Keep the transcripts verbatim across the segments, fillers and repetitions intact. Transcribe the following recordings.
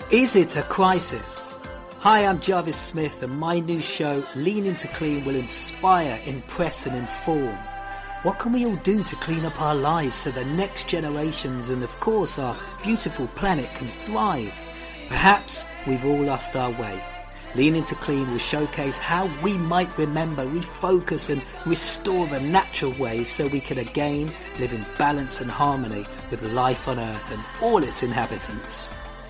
Is it a crisis? Hi, I'm Jarvis Smith, and my new show, Lean Into Clean, will inspire, impress and inform. What can we all do to clean up our lives so the next generations and, of course, our beautiful planet can thrive? Perhaps we've all lost our way. Lean Into Clean will showcase how we might remember, refocus and restore the natural ways so we can again live in balance and harmony with life on Earth and all its inhabitants.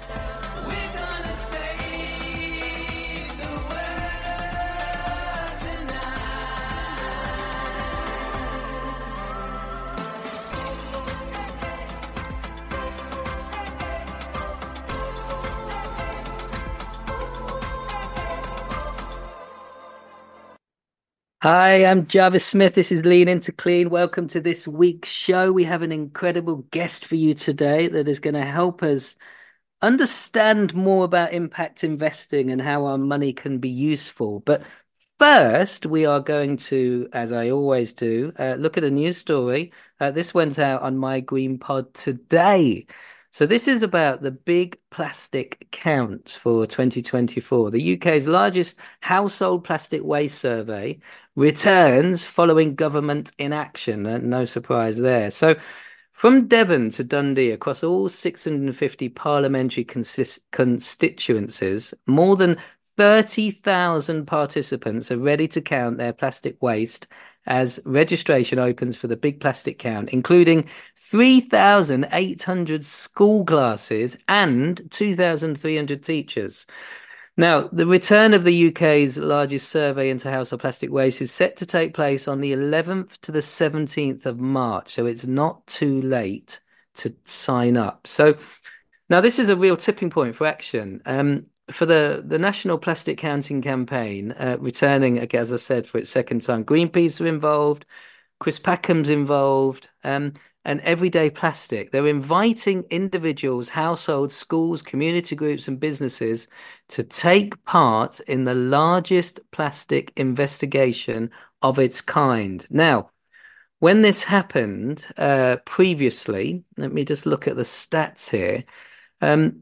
Hi, I'm Jarvis Smith. This is Lean Into Clean. Welcome to this week's show. We have an incredible guest for you today that is going to help us understand more about impact investing and how our money can be useful. But first, we are going to, as I always do, uh, look at a news story. Uh, this went out on My Green Pod today. So this is about the Big Plastic Count for twenty twenty-four. The U K's largest household plastic waste survey returns following government inaction. Uh, no surprise there. So from Devon to Dundee, across all six hundred fifty parliamentary consist- constituencies, more than thirty thousand participants are ready to count their plastic waste as registration opens for the Big Plastic Count, including three thousand eight hundred school classes and two thousand three hundred teachers. Now, the return of the U K's largest survey into household plastic waste is set to take place on the eleventh to the seventeenth of March, so it's not too late to sign up. So now this is a real tipping point for action. Um, for the, the National Plastic Counting Campaign, uh, returning, as I said, for its second time, Greenpeace are involved, Chris Packham's involved, um, and Everyday Plastic. They're inviting individuals, households, schools, community groups and businesses to take part in the largest plastic investigation of its kind. Now, when this happened uh, previously, let me just look at the stats here. Um,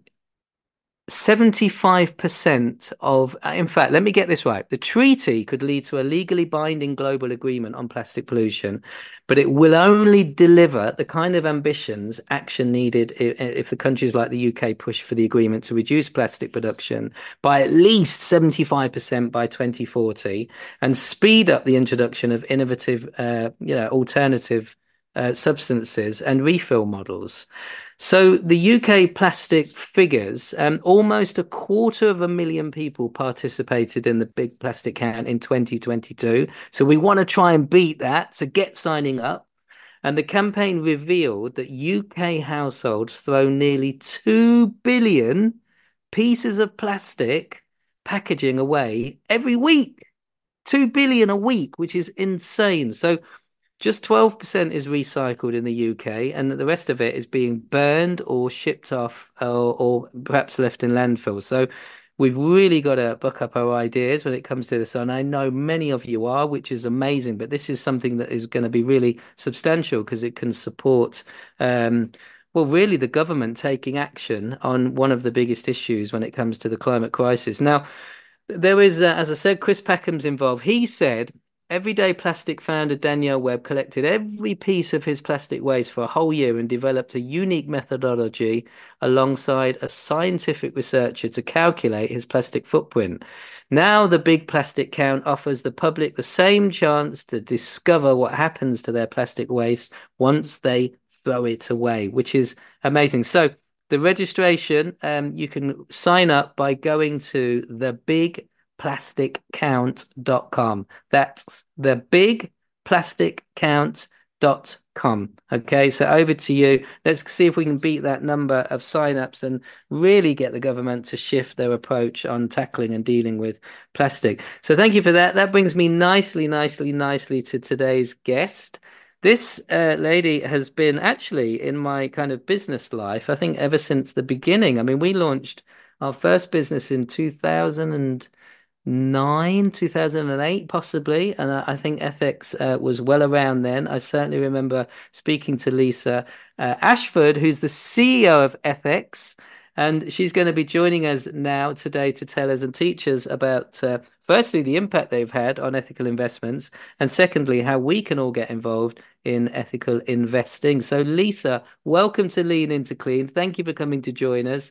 seventy-five percent of, in fact, let me get this right. The treaty could lead to a legally binding global agreement on plastic pollution, but it will only deliver the kind of ambitions, action needed if, if the countries like the U K push for the agreement to reduce plastic production by at least seventy-five percent by twenty forty and speed up the introduction of innovative, uh, you know, alternative uh, substances and refill models. So the U K plastic figures, um, almost a quarter of a million people participated in the Big Plastic Count in twenty twenty-two. So we want to try and beat that. So get signing up. And the campaign revealed that U K households throw nearly two billion pieces of plastic packaging away every week. two billion a week, which is insane. So just twelve percent is recycled in the U K, and the rest of it is being burned or shipped off or, or perhaps left in landfill. So we've really got to buck up our ideas when it comes to this. And I know many of you are, which is amazing. But this is something that is going to be really substantial because it can support, um, well, really the government taking action on one of the biggest issues when it comes to the climate crisis. Now, there is, uh, as I said, Chris Packham's involved. He said, Everyday Plastic founder Daniel Webb collected every piece of his plastic waste for a whole year and developed a unique methodology alongside a scientific researcher to calculate his plastic footprint. Now the Big Plastic Count offers the public the same chance to discover what happens to their plastic waste once they throw it away, which is amazing. So the registration, um, you can sign up by going to the big plastic count dot com. That's the big plastic count dot com. Okay, so over to you. Let's see if we can beat that number of signups and really get the government to shift their approach on tackling and dealing with plastic. So thank you for that. That brings me nicely, nicely, nicely to today's guest. This uh, lady has been actually in my kind of business life, I think, ever since the beginning. I mean, we launched our first business in two thousand nine, two thousand eight, possibly. And I, I think Ethics uh, was well around then. I certainly remember speaking to Lisa uh, Ashford, who's the C E O of Ethics. And she's going to be joining us now today to tell us and teach us about, uh, firstly, the impact they've had on ethical investments, and secondly, how we can all get involved in ethical investing. So, Lisa, welcome to Lean Into Clean. Thank you for coming to join us.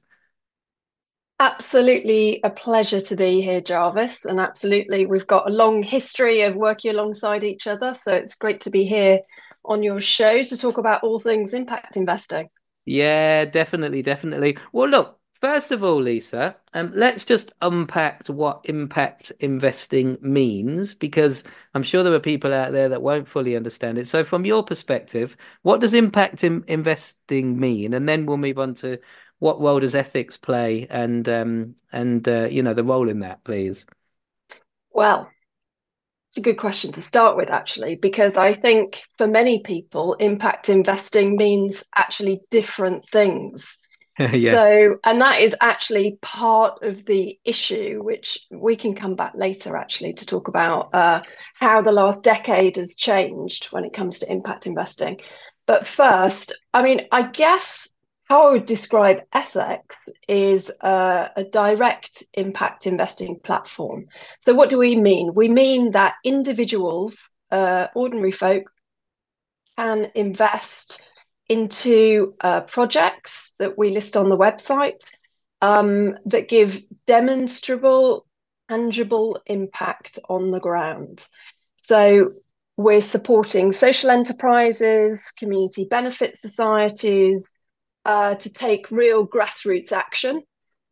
Absolutely a pleasure to be here, Jarvis. And absolutely, we've got a long history of working alongside each other. So it's great to be here on your show to talk about all things impact investing. Yeah, definitely, definitely. Well, look, first of all, Lisa, um, let's just unpack what impact investing means, because I'm sure there are people out there that won't fully understand it. So, from your perspective, what does impact in investing mean? And then we'll move on to what role does ethics play, and um, and uh, you know, the role in that, please. Well, it's a good question to start with, actually, because I think for many people, impact investing means actually different things. Yeah. So, and that is actually part of the issue, which we can come back later actually to talk about uh, how the last decade has changed when it comes to impact investing. But first, I mean, I guess how I would describe ethics is uh, a direct impact investing platform. So, what do we mean? We mean that individuals, uh, ordinary folk, can invest into uh, projects that we list on the website um, that give demonstrable, tangible impact on the ground. So we're supporting social enterprises, community benefit societies uh, to take real grassroots action.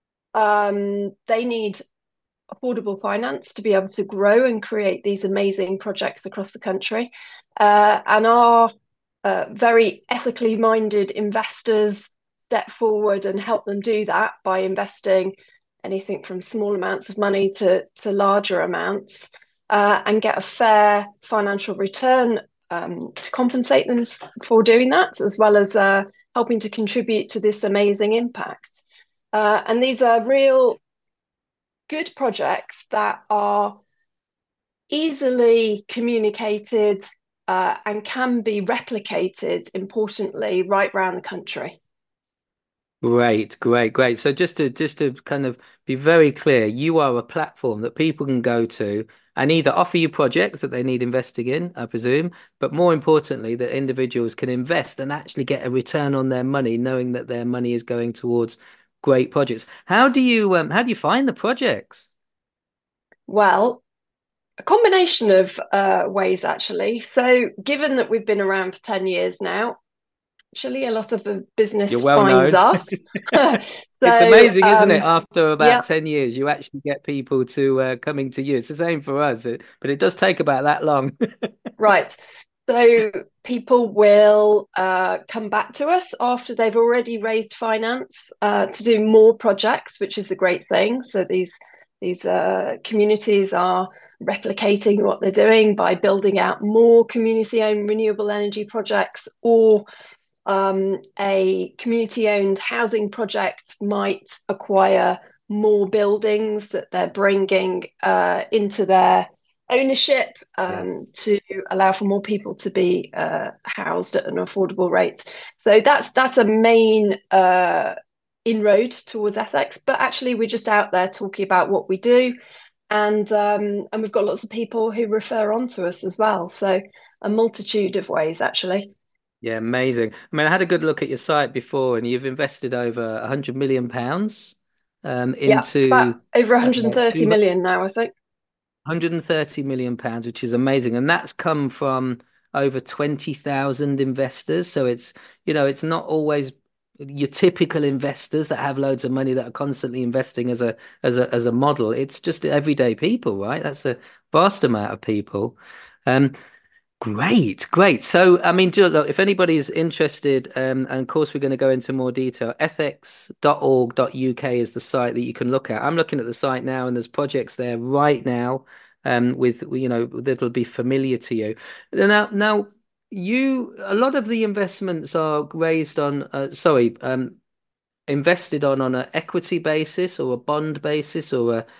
Um, they need affordable finance to be able to grow and create these amazing projects across the country. Uh, and our uh, very ethically minded investors step forward and help them do that by investing anything from small amounts of money to, to larger amounts uh, and get a fair financial return um, to compensate them for doing that, as well as uh, helping to contribute to this amazing impact. Uh, and these are real good projects that are easily communicated uh, and can be replicated, importantly, right around the country. Great, great, great. So just to just to kind of be very clear, you are a platform that people can go to and either offer you projects that they need investing in, I presume, but more importantly, that individuals can invest and actually get a return on their money, knowing that their money is going towards great projects. How do you um how do you find the projects? Well, a combination of uh, ways, actually. So, given that we've been around for ten years now, actually, a lot of the You're business well finds known. us. It's So, amazing, isn't it? um, After yeah, about ten years, you actually get people to uh, coming to you. It's the same for us, it, but it does take about that long. right. So people will uh, come back to us after they've already raised finance uh, to do more projects, which is a great thing. So these these uh, communities are replicating what they're doing by building out more community-owned renewable energy projects, or um, a community-owned housing project might acquire more buildings that they're bringing uh, into their ownership Yeah. um, to allow for more people to be uh, housed at an affordable rate. So that's that's a main uh, inroad towards ethics. But actually, we're just out there talking about what we do, and um, and we've got lots of people who refer on to us as well. So a multitude of ways, actually. Yeah, amazing. I mean, I had a good look at your site before, and you've invested over a hundred million pounds um, Yeah, it's about into over uh, one hundred thirty two million now, I think. hundred thirty million pounds, which is amazing, and that's come from over twenty thousand investors. So it's you know it's not always your typical investors that have loads of money that are constantly investing as a as a as a model. It's just everyday people, right? That's a vast amount of people. Um, Great, great. So, I mean, look, if anybody's interested, um, and of course we're going to go into more detail, ethics dot org dot U K is the site that you can look at. I'm looking at the site now, and there's projects there right now, um, with you know that'll be familiar to you. Now, now you a lot of the investments are raised on, uh, sorry, um, invested on on an equity basis or a bond basis or a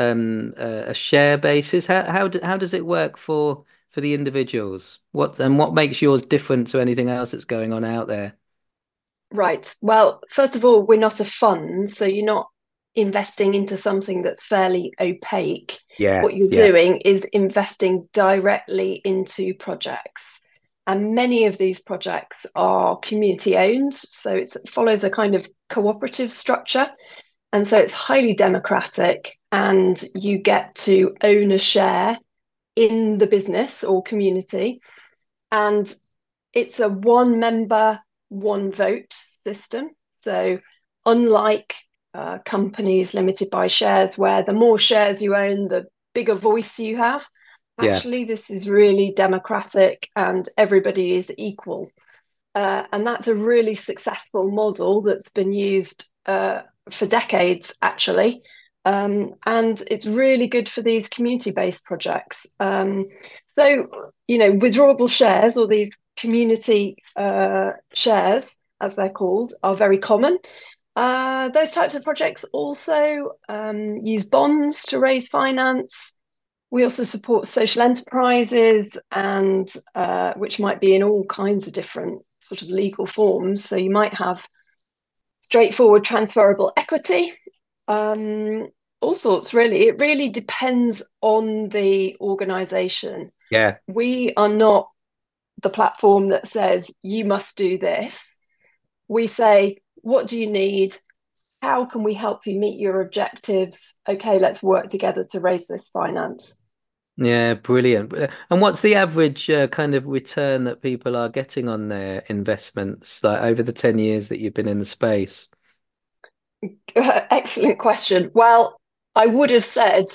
um a, a share basis? How how do, how does it work for for the individuals? What and what makes yours different to anything else that's going on out there? Right. Well, first of all, we're not a fund, so you're not investing into something that's fairly opaque. Yeah, What you're yeah, doing is investing directly into projects. And many of these projects are community owned, so it's, it follows a kind of cooperative structure. And so it's highly democratic, and you get to own a share in the business or community. And it's a one member, one vote system. So, unlike uh, companies limited by shares, where the more shares you own, the bigger voice you have, yeah, actually, this is really democratic and everybody is equal. Uh, and that's a really successful model that's been used uh, for decades, actually. Um, and it's really good for these community-based projects. Um, so, you know, withdrawable shares, or these community uh, shares, as they're called, are very common. Uh, those types of projects also um, use bonds to raise finance. We also support social enterprises, and uh, which might be in all kinds of different sort of legal forms. So you might have straightforward transferable equity, um, all sorts really. It really depends on the organization. yeah. We are not the platform that says you must do this. We say, what do you need? How can we help you meet your objectives? Okay, let's work together to raise this finance. Yeah, brilliant. And what's the average uh, kind of return that people are getting on their investments, like over the ten years that you've been in the space? Excellent question. Well, I would have said,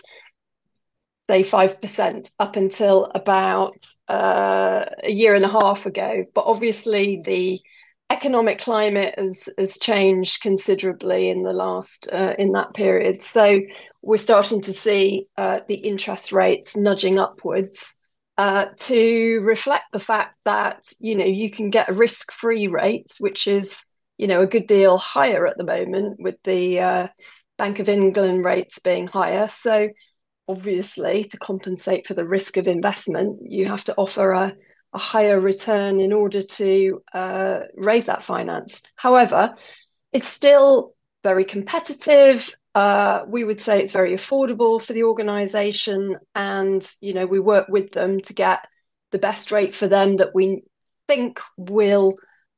say, five percent up until about uh, a year and a half ago. But obviously, the economic climate has, has changed considerably in the last uh, in that period. So we're starting to see uh, the interest rates nudging upwards uh, to reflect the fact that, you know, you can get a risk-free rate, which is, you know, a good deal higher at the moment, with the uh, Bank of England rates being higher. So obviously, to compensate for the risk of investment, you have to offer a, a higher return in order to uh, raise that finance. However, it's still very competitive. Uh, we would say it's very affordable for the organization, and you know, we work with them to get the best rate for them that we think will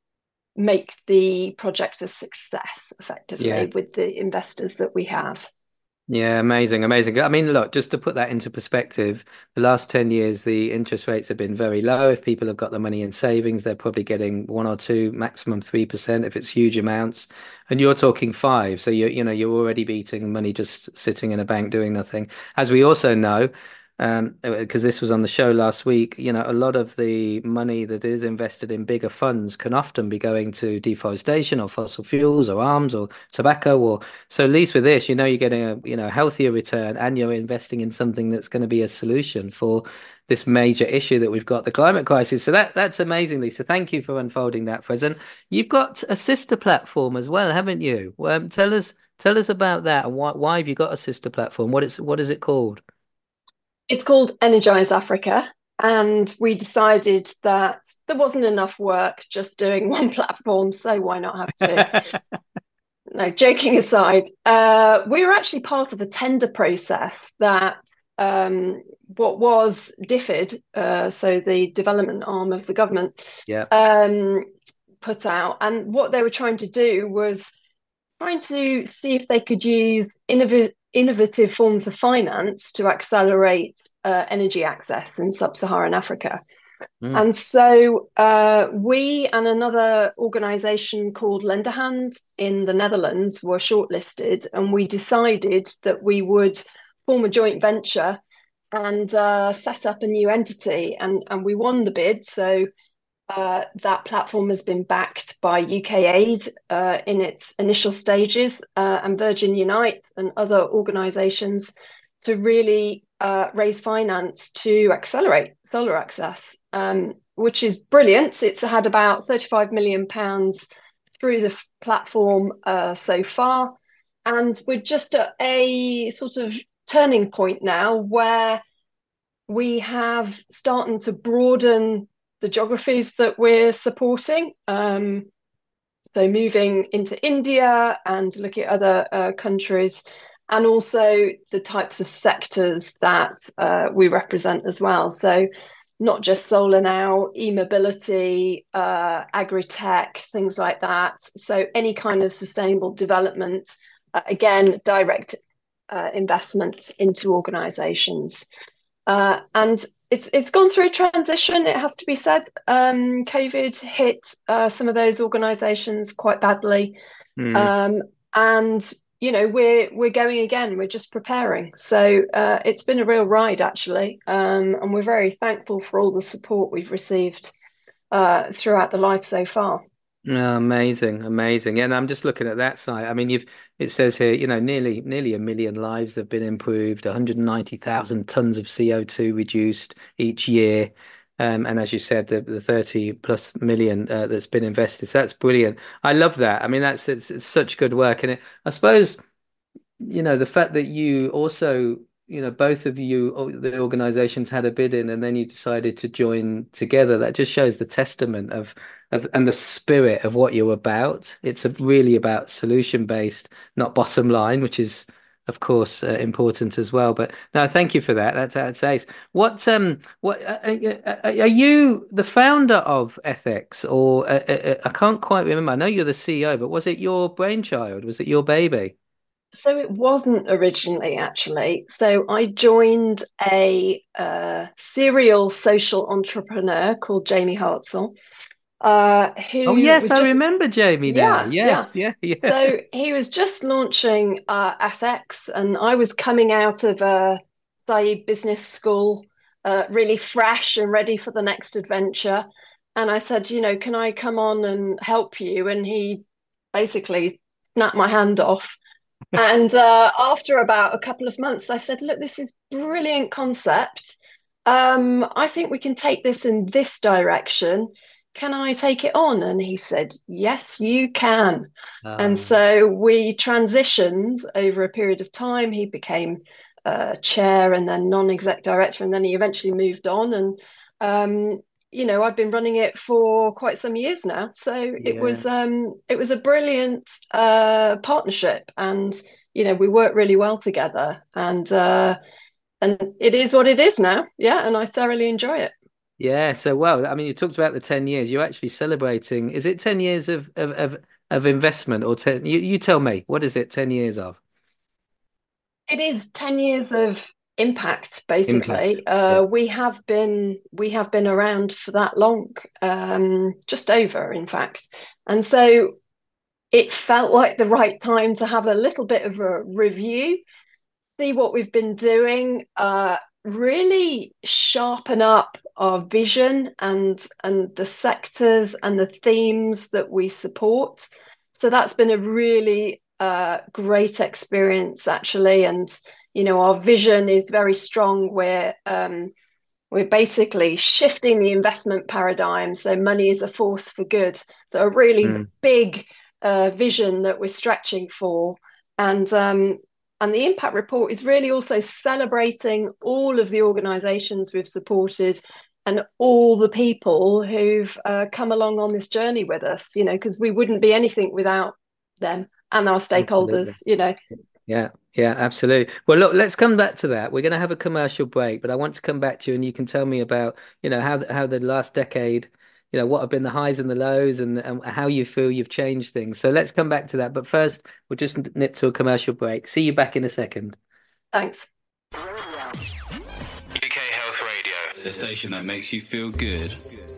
make the project a success Yeah. effectively with the investors that we have. Yeah, amazing, amazing. I mean, look, just to put that into perspective, the last ten years, the interest rates have been very low. If people have got the money in savings, they're probably getting one or two, maximum three percent if it's huge amounts. And you're talking five. So you you know, you're already beating money just sitting in a bank doing nothing. As we also know, um, because this was on the show last week, you know, a lot of the money that is invested in bigger funds can often be going to deforestation or fossil fuels or arms or tobacco or so at least with this, you know, you're getting a, you know, healthier return and you're investing in something that's going to be a solution for this major issue that we've got, the climate crisis. So that that's amazing, Lisa. Thank you for unfolding that for us. And you've got a sister platform as well, haven't you? Um, tell us tell us about that and why why have you got a sister platform? What is what is it called? It's called Energize Africa. And we decided that there wasn't enough work just doing one platform, so why not have two? No, joking aside, uh, we were actually part of a tender process that um, what was DFID, uh, so the development arm of the government, Yeah. um, put out. And what they were trying to do was trying to see if they could use innov- innovative forms of finance to accelerate uh, energy access in sub-Saharan Africa. Mm. And so uh, we and another organization called Lenderhand in the Netherlands were shortlisted, and we decided that we would form a joint venture and uh, set up a new entity. And, and we won the bid. So uh, that platform has been backed by U K Aid uh, in its initial stages, uh, and Virgin Unite and other organizations to really uh, raise finance to accelerate solar access, um, which is brilliant. It's had about thirty-five million pounds through the f- platform uh, so far. And we're just at a sort of turning point now where we have starting to broaden the geographies that we're supporting. Um, So moving into India and looking at other uh, countries, and also the types of sectors that uh, we represent as well. So not just solar now, e-mobility, uh, agri-tech, things like that. So any kind of sustainable development, uh, again, direct uh, investments into organizations. Uh, and it's it's gone through a transition, it has to be said. Um, COVID hit uh, some of those organizations quite badly. Mm. Um, and you know, we're we're going again, we're just preparing. So uh, it's been a real ride actually. Um, and we're very thankful for all the support we've received uh, throughout the life so far. Oh, amazing, amazing. Yeah, and I'm just looking at that site. I mean, you've it says here, you know, nearly nearly a million lives have been improved, one hundred ninety thousand tons of C O two reduced each year. Um, and as you said, the, the thirty plus million uh, that's been invested. So that's brilliant. I love that. I mean, that's it's, it's such good work. And it, I suppose you know, the fact that you also, you know, both of you, or the organizations had a bid in and then you decided to join together, that just shows the testament of, of and the spirit of what you're about. It's a, really about solution based, not bottom line, which is, of course, uh, important as well. But no, thank you for that. That's that's ace. What um what uh, uh, are you the founder of Ethics, or uh, uh, uh, I can't quite remember. I know you're the C E O, but was it your brainchild? Was it your baby? So it wasn't originally actually. So I joined a uh, serial social entrepreneur called Jamie Hartzell, uh, Oh who yes, was I just, remember Jamie now. yeah, yeah. Yes, yeah, yeah. So he was just launching uh, F X, and I was coming out of a Saïd Business School, uh, really fresh and ready for the next adventure. And I said, you know, can I come on and help you? And he basically snapped my hand off. And uh, after about a couple of months, I said, look, this is brilliant concept. Um, I think we can take this in this direction. Can I take it on? And he said, yes, you can. And Um, so we transitioned over a period of time. He became uh, chair and then non-exec director, and then he eventually moved on. And um, you know, I've been running it for quite some years now. So it yeah. was um, it was a brilliant uh, partnership, and you know, we work really well together. And uh, and it is what it is now. Yeah, and I thoroughly enjoy it. Yeah, so well, I mean, you talked about the ten years. You're actually celebrating, is it ten years of of of, of investment or ten you, you tell me, what is it ten years of? It is ten years of impact, Impact. basically. Yeah. Uh, we have been we have been around for that long, um, just over, in fact. And so it felt like the right time to have a little bit of a review, see what we've been doing, uh, really sharpen up our vision and and the sectors and the themes that we support. So that's been a really uh, great experience actually. And you know, our vision is very strong. We're um, we're basically shifting the investment paradigm. So money is a force for good. So a really Mm. big uh, vision that we're stretching for. And um, and the impact report is really also celebrating all of the organizations we've supported and all the people who've uh, come along on this journey with us, you know, because we wouldn't be anything without them and our Absolutely. stakeholders, you know. Yeah, yeah, absolutely. Well, look, let's come back to that. We're going to have a commercial break, but I want to come back to you and you can tell me about, you know, how how the last decade, you know, what have been the highs and the lows and, and how you feel you've changed things. So let's come back to that. But first, we'll just nip to a commercial break. See you back in a second. Thanks. U K Health Radio, the station that makes you feel good.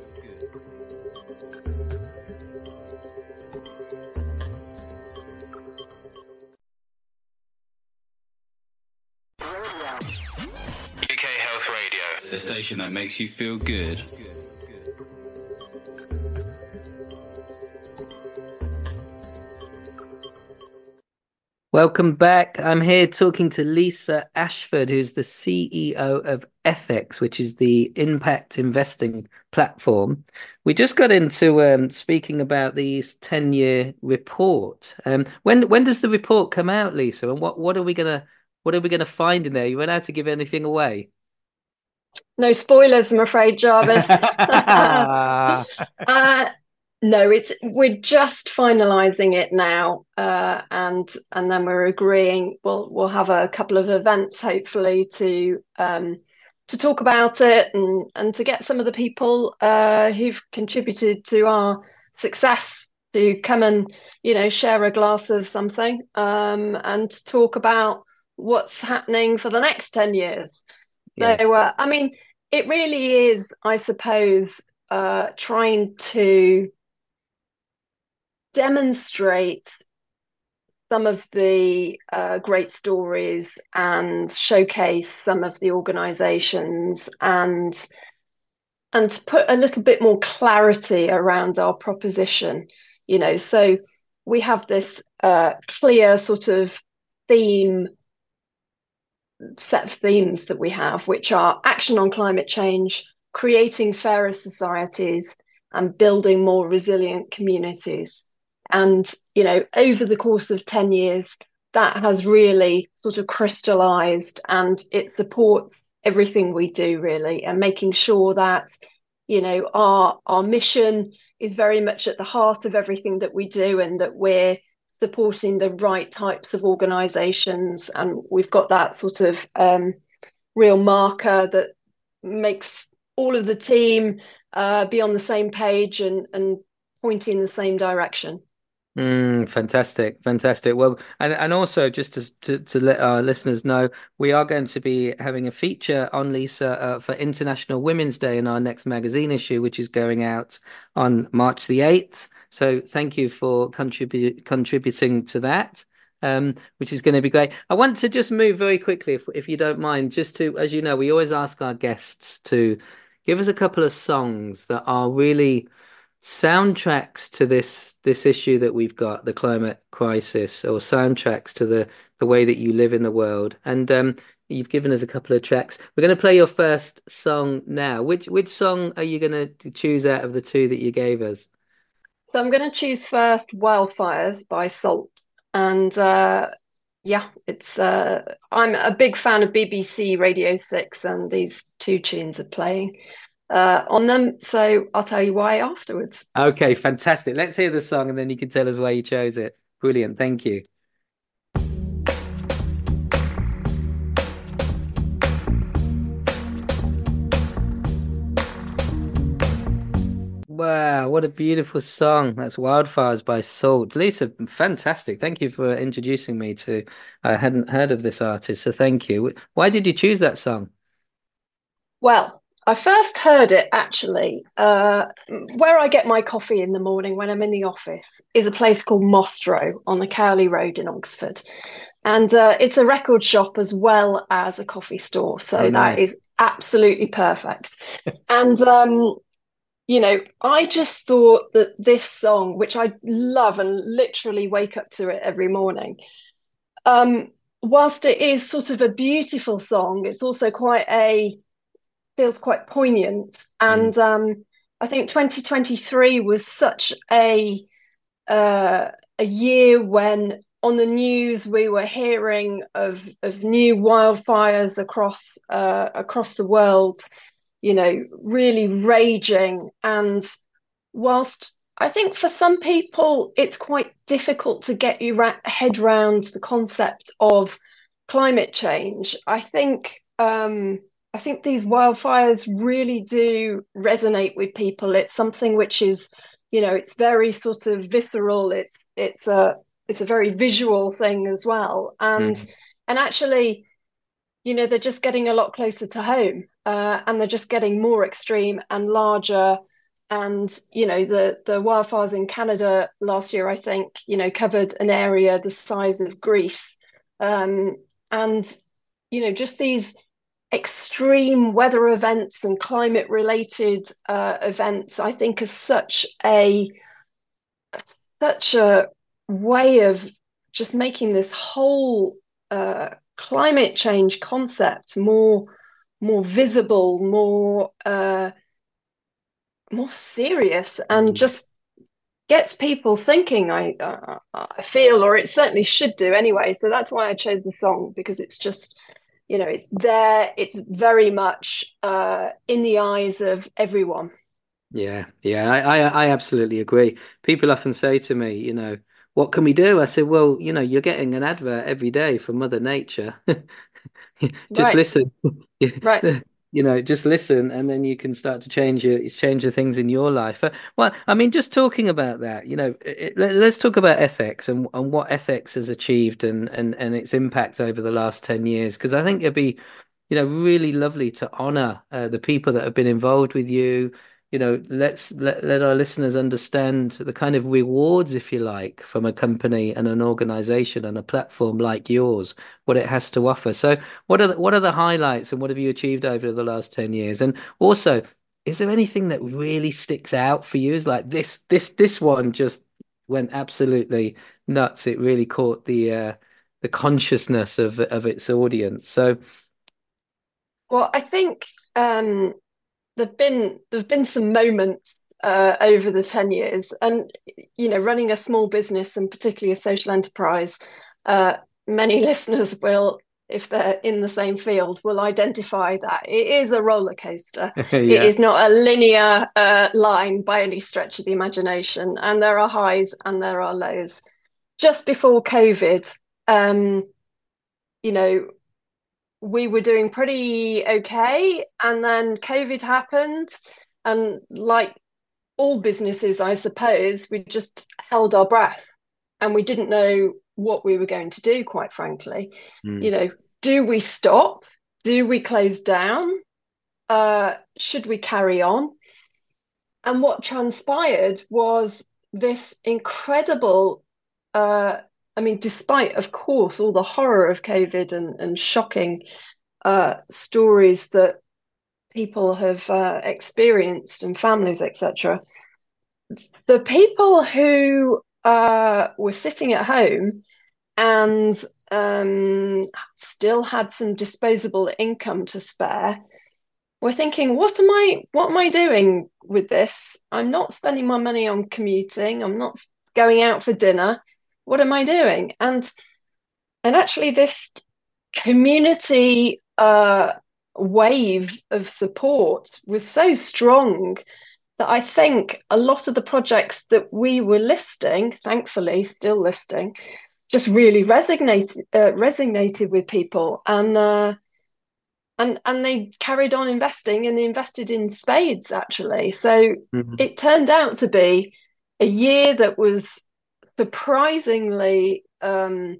U K Health Radio, the station that makes you feel good. Welcome back. I'm here talking to Lisa Ashford, who's the C E O of Ethics, which is the impact investing platform. We just got into um, speaking about the ten-year report. Um, when when does the report come out, Lisa? And what, what are we gonna what are we gonna find in there? You allowed to give anything away? No spoilers, I'm afraid, Jarvis. uh, No, it's we're just finalising it now, uh, and and then we're agreeing. We'll we'll have a couple of events hopefully to um, to talk about it and and to get some of the people uh, who've contributed to our success to come and you know share a glass of something um, and talk about what's happening for the next ten years. So Yeah. uh, I mean, it really is, I suppose, uh, trying to demonstrates some of the uh, great stories and showcase some of the organizations and and to put a little bit more clarity around our proposition, you know. So we have this uh, clear sort of theme set of themes that we have, which are action on climate change, creating fairer societies, and building more resilient communities. And, you know, over the course of ten years, that has really sort of crystallized and it supports everything we do, really, and making sure that, you know, our our mission is very much at the heart of everything that we do and that we're supporting the right types of organizations. And we've got that sort of um, real marker that makes all of the team uh, be on the same page and, and pointing in the same direction. Mm, fantastic, fantastic. Well, and and also just to, to to let our listeners know, we are going to be having a feature on Lisa uh, for International Women's Day in our next magazine issue, which is going out on March the eighth. So thank you for contribute contributing to that, um, which is going to be great. I want to just move very quickly, if if you don't mind, just to, as you know, we always ask our guests to give us a couple of songs that are really soundtracks to this this issue that we've got, the climate crisis, or soundtracks to the the way that you live in the world. And um, you've given us a couple of tracks. We're going to play your first song now. Which which song are you going to choose out of the two that you gave us? So I'm going to choose first Wildfires by Salt. And uh, yeah, it's uh, I'm a big fan of B B C Radio six, and these two tunes are playing uh, on them. So I'll tell you why afterwards. Okay, fantastic. Let's hear the song and then you can tell us why you chose it. Brilliant. Thank you. Wow, what a beautiful song. That's Wildfires by Salt. Lisa, fantastic. Thank you for introducing me to, I hadn't heard of this artist, so thank you. Why did you choose that song? Well, I first heard it actually uh, where I get my coffee in the morning when I'm in the office is a place called Mostro on the Cowley Road in Oxford. And uh, it's a record shop as well as a coffee store. Oh, So that nice. is absolutely perfect. And um, you know, I just thought that this song, which I love and literally wake up to it every morning, um, whilst it is sort of a beautiful song, it's also quite a feels quite poignant. Mm, And um, I think twenty twenty-three was such a uh, a year when on the news we were hearing of of new wildfires across uh, across the world, you know, really raging. And whilst I think for some people it's quite difficult to get your ra- head round the concept of climate change, I think um, I think these wildfires really do resonate with people. It's something which is, you know, it's very sort of visceral. It's it's a it's a very visual thing as well, and mm, and actually, you know, they're just getting a lot closer to home, uh, and they're just getting more extreme and larger. And you know, the the wildfires in Canada last year, I think, you know, covered an area the size of Greece, um, and you know, just these extreme weather events and climate related uh, events, I think, are such a such a way of just making this whole uh, climate change concept more more visible, more uh, more serious, and mm. just gets people thinking. I uh, I feel, or it certainly should do anyway. So that's why I chose the song, because it's just, you know, it's there. It's very much uh, in the eyes of everyone. Yeah, yeah, I, I I absolutely agree. People often say to me, you know, what can we do? I said, well, you know, you're getting an advert every day from Mother Nature. Just Right, listen. right. You know, just listen, and then you can start to change your change the things in your life. Uh, Well, I mean, just talking about that, you know, it, let, let's talk about ethics and and what ethics has achieved and and and its impact over the last ten years, because I think it'd be, you know, really lovely to honor uh, the people that have been involved with you. You know, let's let, let our listeners understand the kind of rewards, if you like, from a company and an organization and a platform like yours, what it has to offer. So, what are the, what are the highlights and what have you achieved over the last ten years? And also, is there anything that really sticks out for you? Is like this this this one just went absolutely nuts. It really caught the uh, the consciousness of of its audience. So, Well, I think um, there've been there've been some moments uh, over the ten years, and you know, running a small business and particularly a social enterprise, uh, many listeners will, if they're in the same field, will identify that it is a roller coaster. It yeah. is not a linear uh, line by any stretch of the imagination, and there are highs and there are lows. Just before COVID, um, you know, we were doing pretty okay, and then COVID happened, and like all businesses, I suppose, we just held our breath and we didn't know what we were going to do, quite frankly. You Mm. know, do we stop? Do we close down? Uh, should we carry on? And what transpired was this incredible, uh, I mean, despite, of course, all the horror of COVID and, and shocking uh, stories that people have uh, experienced and families, et cetera, the people who uh, were sitting at home and um, still had some disposable income to spare were thinking, what am I what am I doing with this? I'm not spending my money on commuting. I'm not going out for dinner. What am I doing? And and actually this community uh, wave of support was so strong that I think a lot of the projects that we were listing, thankfully still listing, just really resonated uh, resonated with people, and uh, and and they carried on investing and invested in spades actually. So Mhm. it turned out to be a year that was surprisingly um,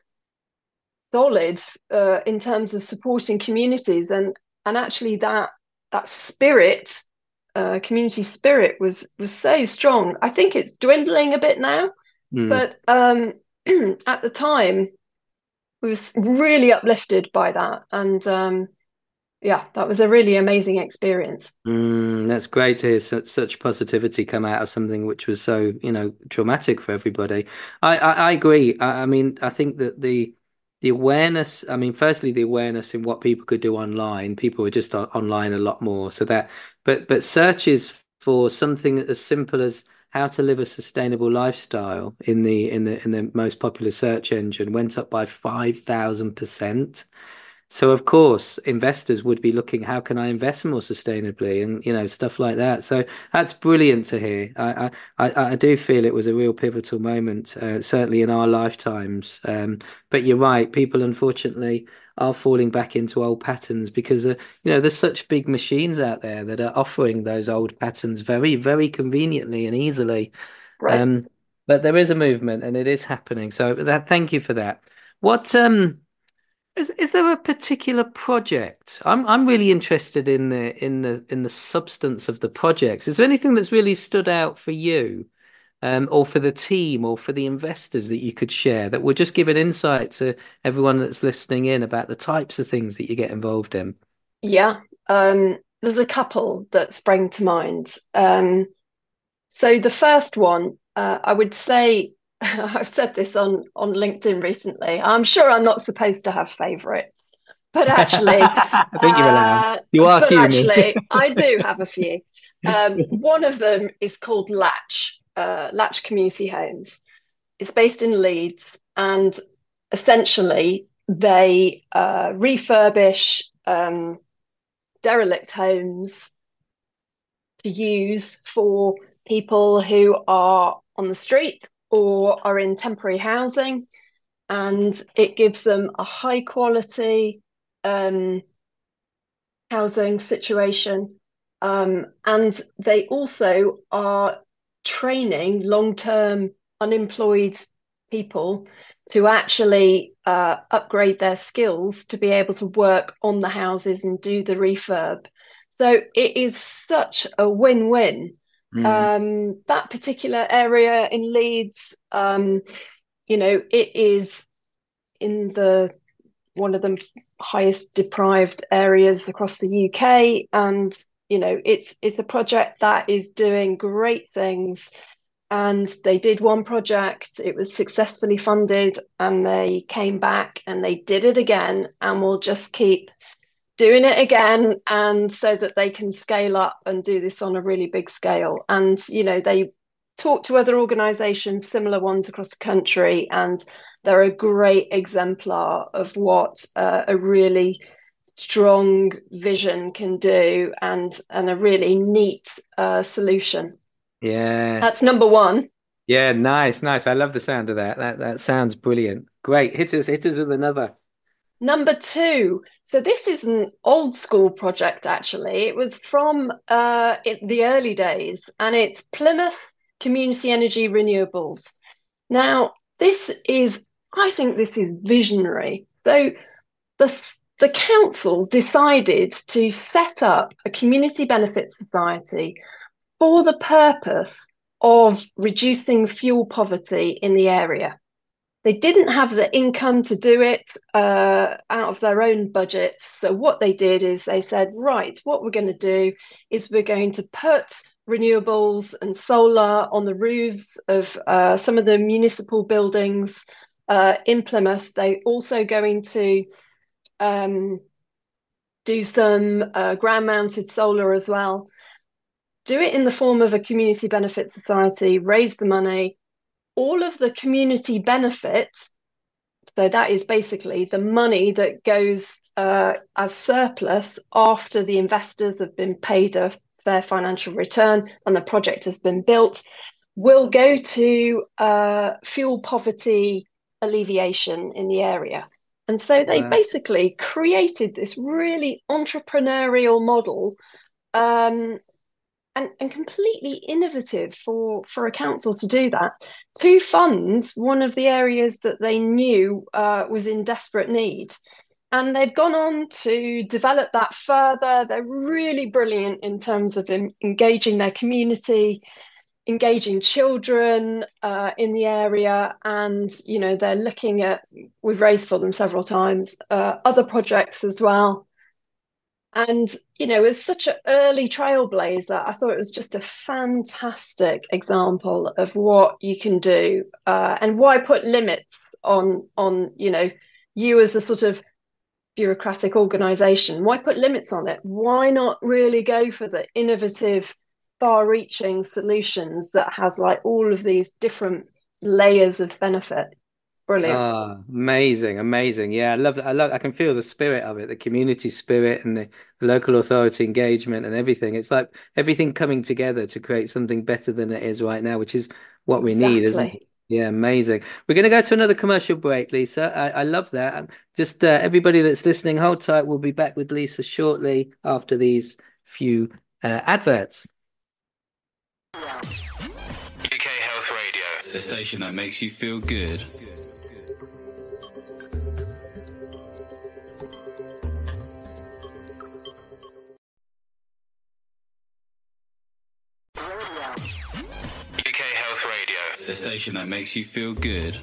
solid uh, in terms of supporting communities, and and actually that that spirit, uh, community spirit, was was so strong. I think it's dwindling a bit now, Mm. but um, at the time, we was really uplifted by that, and um, yeah, that was a really amazing experience. Mm, that's great to hear such, such positivity come out of something which was so, you know, traumatic for everybody. I, I, I agree. I, I mean, I think that the the awareness, I mean, firstly, the awareness in what people could do online, people were just on, online a lot more. So that, but but searches for something as simple as how to live a sustainable lifestyle in the in the in the most popular search engine went up by five thousand percent. So of course, investors would be looking, how can I invest more sustainably, and you know stuff like that. So that's brilliant to hear. I I, I do feel it was a real pivotal moment, uh, certainly in our lifetimes. Um, but you're right, people unfortunately are falling back into old patterns because uh, you know there's such big machines out there that are offering those old patterns very, very conveniently and easily. Right. Um, but there is a movement and it is happening. So that thank you for that. What um. Is is there a particular project? I'm I'm really interested in the in the in the substance of the projects. Is there anything that's really stood out for you, um, or for the team, or for the investors that you could share that would just give an insight to everyone that's listening in about the types of things that you get involved in? Yeah. Um, there's a couple that spring to mind. Um, so the first one, uh, I would say, I've said this on on LinkedIn recently. I'm sure I'm not supposed to have favorites, but actually, I think you're allowed. uh, You are but human. actually, I do have a few. Um, one of them is called Latch, uh, Latch Community Homes. It's based in Leeds, and essentially they uh, refurbish um, derelict homes to use for people who are on the street or are in temporary housing, and it gives them a high quality um, housing situation. Um, and they also are training long-term unemployed people to actually uh, upgrade their skills to be able to work on the houses and do the refurb. So it is such a win-win. Mm. Um, that particular area in Leeds, um, you know, it is in the one of the highest deprived areas across the U K, and you know, it's it's a project that is doing great things. And they did one project, it was successfully funded, and they came back and they did it again, and will just keep doing it again, and so that they can scale up and do this on a really big scale. And you know, they talk to other organizations, similar ones across the country, and they're a great exemplar of what uh, a really strong vision can do, and and a really neat uh, solution. Yeah. That's number one. Yeah, nice, nice. I love the sound of that. That that sounds brilliant. Great. Hit us, hit us with another. Number two, so this is an old school project actually. It was from uh, it, the early days, and it's Plymouth Community Energy Renewables. Now, this is, I think this is visionary. So the the council decided to set up a community benefit society for the purpose of reducing fuel poverty in the area. They didn't have the income to do it uh, out of their own budgets. So what they did is they said, right, what we're going to do is we're going to put renewables and solar on the roofs of uh, some of the municipal buildings uh, in Plymouth. They're also going to um, do some uh, ground-mounted solar as well. Do it in the form of a community benefit society, raise the money. All of the community benefits, so that is basically the money that goes uh, as surplus after the investors have been paid a fair financial return and the project has been built, will go to uh, fuel poverty alleviation in the area. And so they Wow. basically created this really entrepreneurial model, um, and, and completely innovative for, for a council to do that, to fund one of the areas that they knew uh, was in desperate need. And they've gone on to develop that further. They're really brilliant in terms of in, engaging their community, engaging children uh, in the area. And, you know, they're looking at, we've raised for them several times, uh, other projects as well. And, you know, as such an early trailblazer, I thought it was just a fantastic example of what you can do, uh, and why put limits on, on, you know, you as a sort of bureaucratic organization. Why put limits on it? Why not really go for the innovative, far-reaching solutions that has like all of these different layers of benefit? It's brilliant. Oh, amazing, amazing. Yeah, I love that. I love, I can feel the spirit of it, the community spirit and the local authority engagement and everything. It's like everything coming together to create something better than it is right now, which is what we need, isn't Exactly. it? Yeah, amazing. We're going to go to another commercial break, Lisa. I, I love that. Um, Just uh, everybody that's listening, hold tight. We'll be back with Lisa shortly after these few uh, adverts. U K Health Radio, the station that makes you feel good. U K Health Radio, the station that makes you feel good.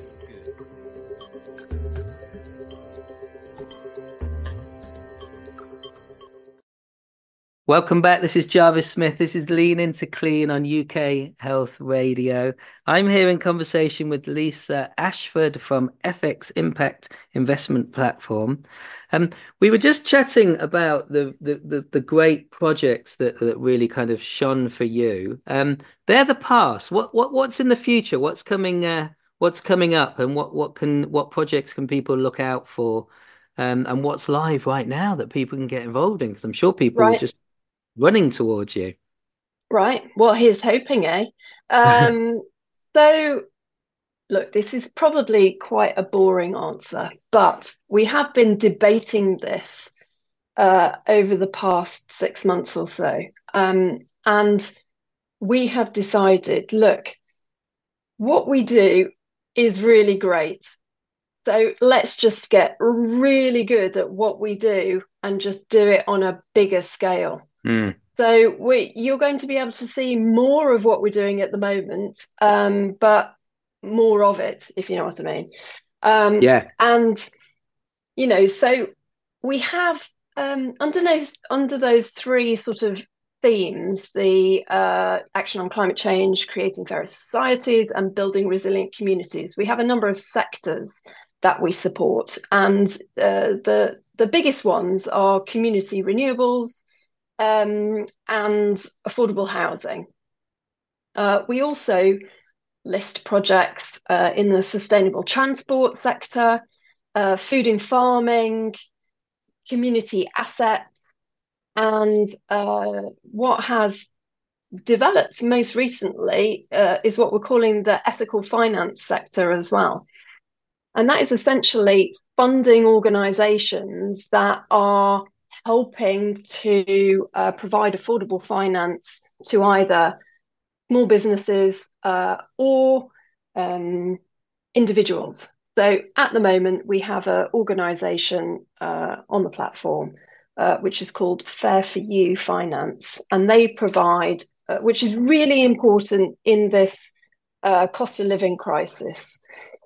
Welcome back. This is Jarvis Smith. This is Lean Into Clean on U K Health Radio. I'm here in conversation with Lisa Ashford from F X Impact Investment Platform. Um, we were just chatting about the the the, the great projects that, that really kind of shone for you. Um, they're the past. What what what's in the future? What's coming? Uh, what's coming up? And what what can what projects can people look out for? Um, and what's live right now that people can get involved in? Because I'm sure people Right. just running towards you. Right. Well, here's hoping, eh? Um, so, look, this is probably quite a boring answer, but we have been debating this uh, over the past six months or so. Um, and we have decided, look, what we do is really great. So let's just get really good at what we do and just do it on a bigger scale. Mm. So we, you're going to be able to see more of what we're doing at the moment, um, but more of it, if you know what I mean. Um, Yeah. and you know, so we have um, under those under those three sort of themes: the uh, action on climate change, creating fairer societies, and building resilient communities. We have a number of sectors that we support, and uh, the the biggest ones are community renewables um, and affordable housing. Uh, we also list projects uh, in the sustainable transport sector, uh, food and farming, community assets, and uh, what has developed most recently uh, is what we're calling the ethical finance sector as well. And that is essentially funding organizations that are helping to uh, provide affordable finance to either small businesses uh, or um, individuals. So at the moment, we have an organisation uh, on the platform uh, which is called Fair for You Finance, and they provide, uh, which is really important in this uh, cost of living crisis.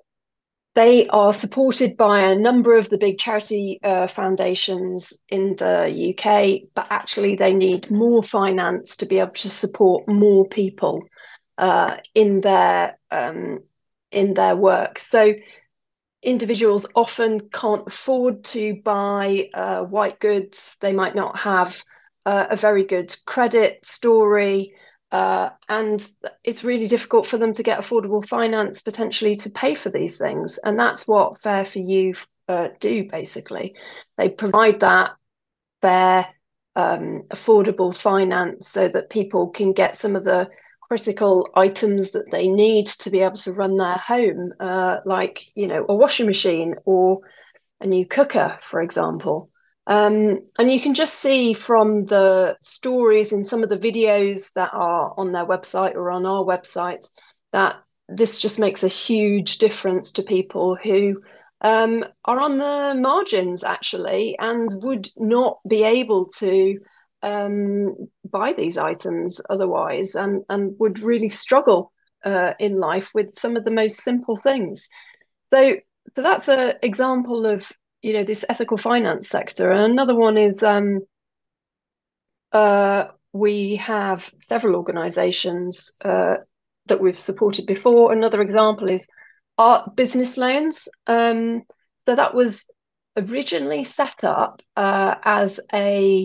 They are supported by a number of the big charity uh, foundations in the U K, but actually they need more finance to be able to support more people uh, in their um, in their work. So individuals often can't afford to buy uh, white goods. They might not have uh, a very good credit story. Uh, and it's really difficult for them to get affordable finance potentially to pay for these things. And that's what Fair for You uh, do, basically. They provide that fair, um, affordable finance so that people can get some of the critical items that they need to be able to run their home, uh, like, you know, a washing machine or a new cooker, for example. Um, and you can just see from the stories in some of the videos that are on their website or on our website that this just makes a huge difference to people who um, are on the margins, actually, and would not be able to um, buy these items otherwise, and, and would really struggle uh, in life with some of the most simple things. So, so that's an example of, you know, this ethical finance sector. And another one is um, uh, we have several organisations uh, that we've supported before. Another example is art business loans. Um, so that was originally set up uh, as a,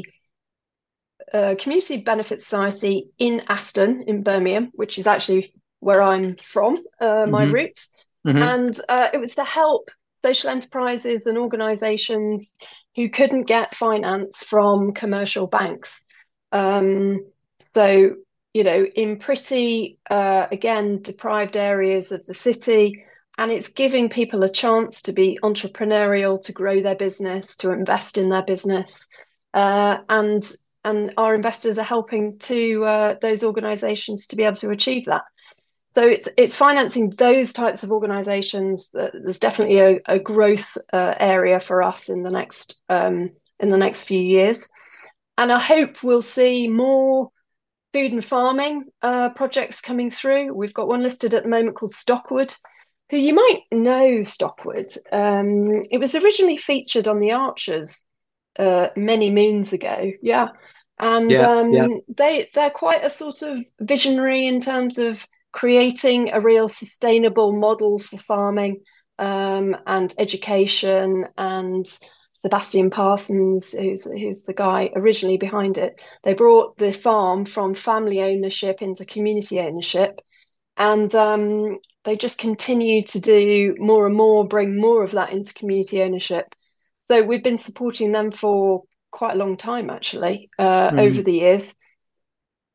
a community benefit society in Aston, in Birmingham, which is actually where I'm from, uh, my Mm-hmm. roots. Mm-hmm. And uh, it was to help social enterprises and organisations who couldn't get finance from commercial banks. Um, so, you know, in pretty, uh, again, deprived areas of the city, and it's giving people a chance to be entrepreneurial, to grow their business, to invest in their business. Uh, and and our investors are helping to uh, those organisations to be able to achieve that. So it's it's financing those types of organisations. There's definitely a, a growth uh, area for us in the next um, in the next few years, and I hope we'll see more food and farming uh, projects coming through. We've got one listed at the moment called Stockwood, who you might know. Stockwood. Um, it was originally featured on The Archers uh, many moons ago. Yeah, and Yeah. um, Yeah. they they're quite a sort of visionary in terms of creating a real sustainable model for farming um, and education. And Sebastian Parsons, who's who's the guy originally behind it, they brought the farm from family ownership into community ownership, and um, they just continue to do more and more, bring more of that into community ownership. So we've been supporting them for quite a long time, actually, uh, Mm-hmm. over the years.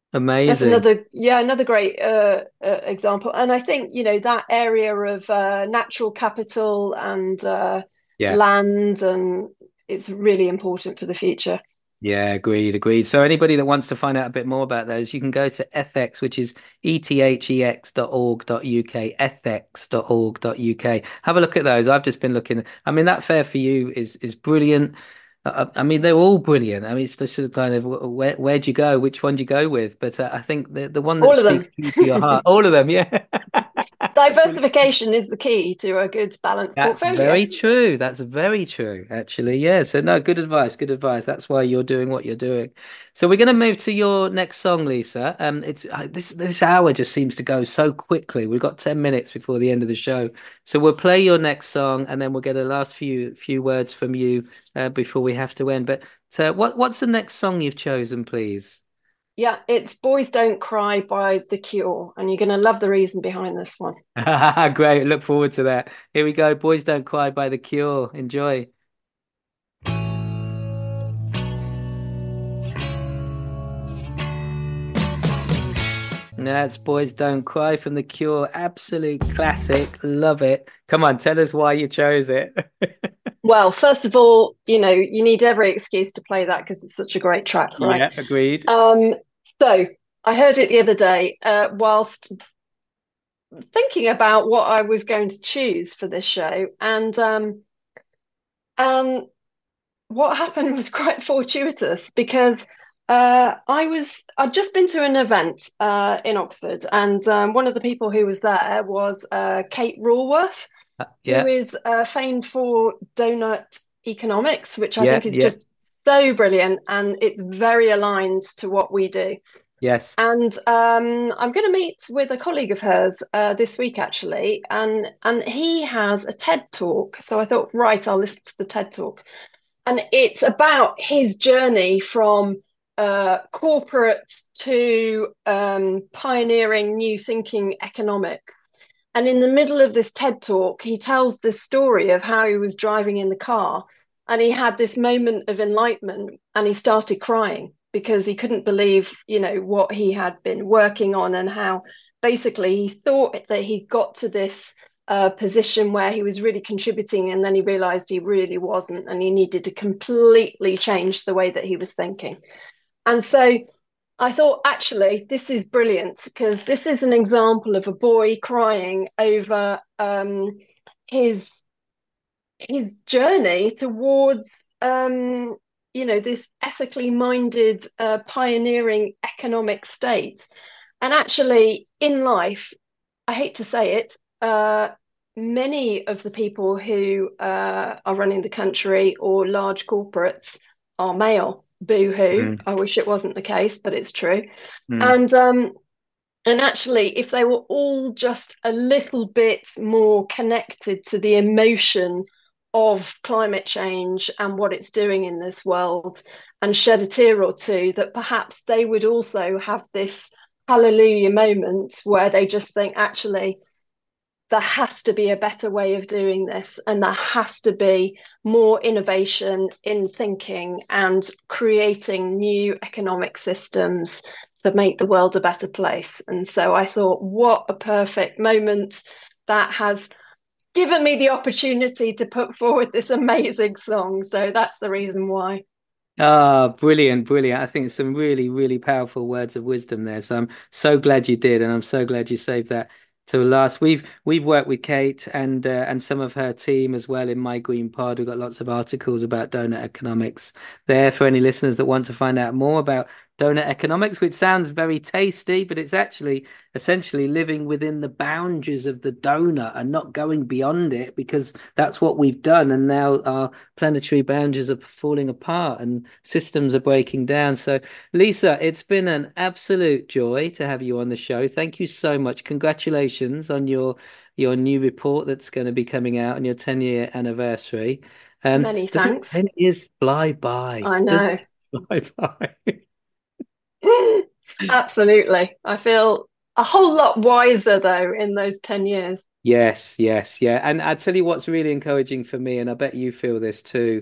That's Amazing. another, yeah, another great uh, uh, example. And I think, you know, that area of uh, natural capital and uh, Yeah. land and it's really important for the future. Yeah, agreed, agreed. So anybody that wants to find out a bit more about those, you can go to ETHEX, which is E T H E X dot org dot U K, ETHEX dot org dot U K. Have a look at those. I've just been looking. I mean, that Fair for You is is brilliant. I, I mean, they're all brilliant. I mean, it's just sort of kind of where where'd you go? Which one do you go with? But uh, I think the the one that All of them. speaks true to your heart, all of them, yeah. Brilliant. Diversification is the key to a good balanced That's portfolio. very true. That's very true, actually. Yeah. So no, good advice. Good advice. That's why you're doing what you're doing. So we're going to move to your next song, Lisa. Um, it's uh, this this hour just seems to go so quickly. We've got ten minutes before the end of the show. So we'll play your next song, and then we'll get a last few few words from you uh, before we have to end. But uh, what what's the next song you've chosen, please? Yeah, it's Boys Don't Cry by The Cure, and you're going to love the reason behind this one. Great. Look forward to that. Here we go. Boys Don't Cry by The Cure. Enjoy. That's Boys Don't Cry from The Cure. Absolute classic. Love it. Come on, tell us why you chose it. Well, first of all, you know, you need every excuse to play that because it's such a great track, right? Yeah, agreed. Um, so I heard it the other day, uh, whilst thinking about what I was going to choose for this show, and um, and what happened was quite fortuitous because uh, I was I'd just been to an event uh, in Oxford, and um, one of the people who was there was uh, Kate Raworth, Uh, who Yeah, is uh, famed for donut economics, which I yeah, think is yeah. just so brilliant, and it's very aligned to what we do. Yes. And um, I'm going to meet with a colleague of hers uh, this week, actually, and and he has a TED talk. So I thought, right, I'll listen to the TED talk, and it's about his journey from uh, corporate to um, pioneering new thinking economics. And in the middle of this TED talk, he tells this story of how he was driving in the car and he had this moment of enlightenment and he started crying because he couldn't believe, you know, what he had been working on and how basically he thought that he got to this uh, position where he was really contributing and then he realized he really wasn't and he needed to completely change the way that he was thinking. And so I thought, actually, this is brilliant because this is an example of a boy crying over um, his his journey towards, um, you know, this ethically minded, uh, pioneering economic state. And actually, in life, I hate to say it, uh, many of the people who uh, are running the country or large corporates are male. Boo hoo. Mm, I wish it wasn't the case, but it's true. mm. And um, and actually, if they were all just a little bit more connected to the emotion of climate change and what it's doing in this world and shed a tear or two, that perhaps they would also have this hallelujah moment where they just think, actually, there has to be a better way of doing this, and there has to be more innovation in thinking and creating new economic systems to make the world a better place. And so I thought, what a perfect moment that has given me the opportunity to put forward this amazing song. So that's the reason why. Ah, brilliant, brilliant. I think some really, really powerful words of wisdom there. So I'm so glad you did, and I'm so glad you saved that till last. We've we've worked with Kate and uh, and some of her team as well in My Green Pod. We've got lots of articles about donut economics there for any listeners that want to find out more about donut economics, which sounds very tasty, but it's actually essentially living within the boundaries of the donut and not going beyond it because that's what we've done. And now our planetary boundaries are falling apart and systems are breaking down. So, Lisa, it's been an absolute joy to have you on the show. Thank you so much. Congratulations on your your new report that's going to be coming out on your ten year anniversary. Um, Many doesn't thanks. ten years fly by? I Does know. it fly by? Absolutely. I feel a whole lot wiser though in those ten years. Yes, yes, yeah. And I tell you what's really encouraging for me, and I bet you feel this too.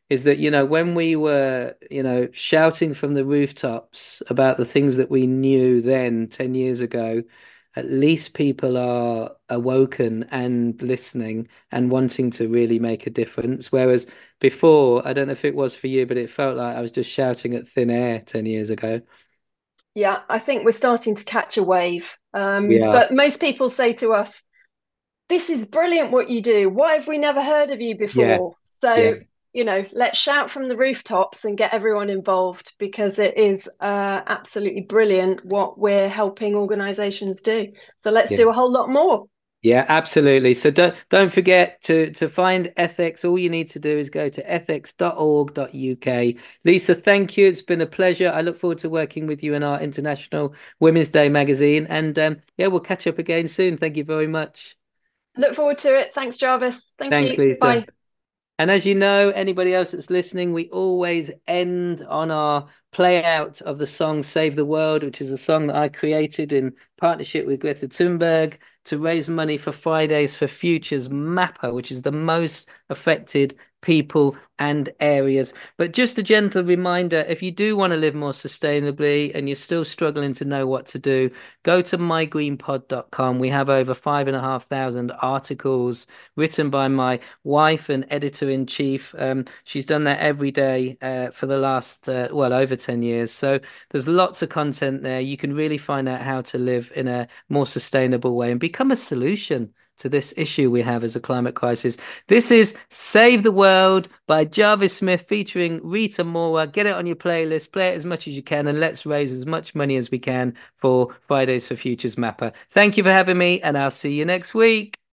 is that, you know, when we were, you know, shouting from the rooftops about the things that we knew then ten years ago, at least people are awoken and listening and wanting to really make a difference. Whereas before, I don't know if it was for you, but it felt like I was just shouting at thin air ten years ago. Yeah, I think we're starting to catch a wave. Um, Yeah, but most people say to us, this is brilliant what you do. Why have we never heard of you yeah, before? yeah. So, you know, let's shout from the rooftops and get everyone involved because it is uh, absolutely brilliant what we're helping organizations do. So let's Yeah. do a whole lot more. Yeah, absolutely. So don't don't forget to to find Ethics. All you need to do is go to ethics dot org dot U K. Lisa, thank you. It's been a pleasure. I look forward to working with you in our International Women's Day magazine. And um, yeah, we'll catch up again soon. Thank you very much. Look forward to it. Thanks, Jarvis. Thank Thanks, you. Lisa. Bye. And as you know, anybody else that's listening, we always end on our play out of the song Save the World, which is a song that I created in partnership with Greta Thunberg to raise money for Fridays for Futures MAPA, which is the most affected people and areas. But just a gentle reminder, if you do want to live more sustainably and you're still struggling to know what to do, go to my green pod dot com. We have over five and a half thousand articles written by my wife and editor in chief. Um, she's done that every day uh, for the last, uh, well, over ten years. So there's lots of content there. You can really find out how to live in a more sustainable way and become a solution to this issue we have as a climate crisis. This is Save the World by Jarvis Smith featuring Rita Mora. Get it on your playlist, play it as much as you can, and let's raise as much money as we can for Fridays for Futures MAPA. Thank you for having me, and I'll see you next week.